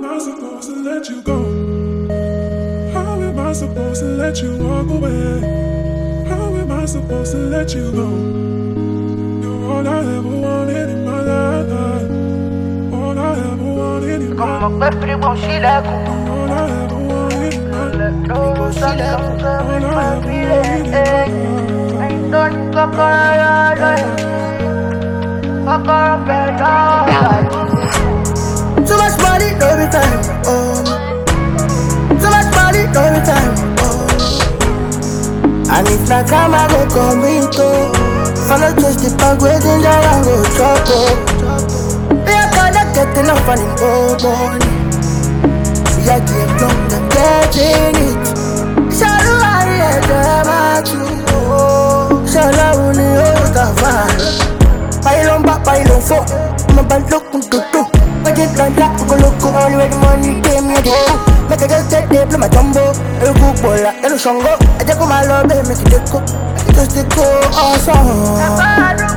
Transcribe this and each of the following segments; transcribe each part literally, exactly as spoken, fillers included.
am I supposed to let you go? How am I supposed to let you walk away? How am I supposed to let you go? You're all I ever wanted in my life. All I ever wanted in my life. Como me primo chileco. All I ever wanted in my life. Primo chileco. All I ever wanted in my life. Ain't done cocoa. Cocoa better. Too much money, no return. Oh. Too much money, no return. Oh. And if not time, I go come into. Follow just the bank, waiting there and go chop up. We are gonna get enough money, oh money. We are getting drunk and getting it. Shadow, I hear them at you. Shadow, only hold the fire. Pile on back, pile on four. My band look to do. I just can't laugh, go look, go all the way the money came here. Make a just take the play my jumbo. El cupola, el shongo. I just come my love, make it go. Just to go awesome.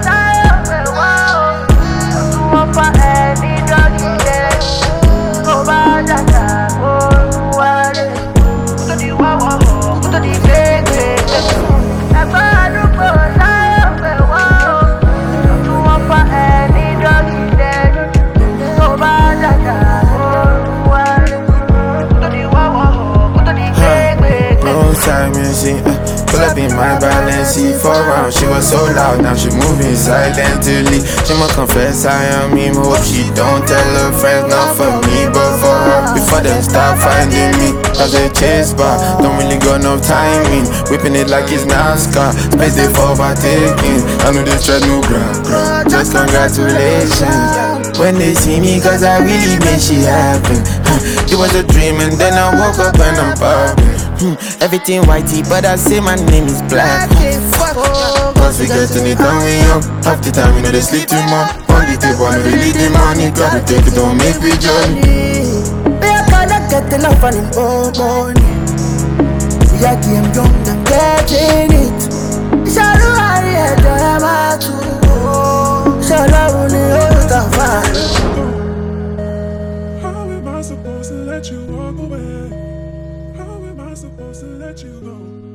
Time you see, uh, pull up in my balance, see four rounds. She was so loud, now she moving silently. She must confess I am him. Hope she don't tell her friends, not for me, but for her. Before they start finding me, cause they chase bar, don't really got no timing. Whipping it like it's NASCAR, space they for overtaking. I know they tread no ground, just congratulations. When they see me, cause I really made shit happen. It was a dream and then I woke up and I'm popping. Everything whitey, but I say my name is Black. Cause we getting it done we young. Half the time we know they sleep too much. On the table, I know they leave the money. Gotta take it, don't make me journey. We are gonna get enough money, oh money. We are getting young and getting it. Shadow, I hear them at you. Shadow, only hold the fire. How am I supposed to let you walk away? How am I supposed to let you go?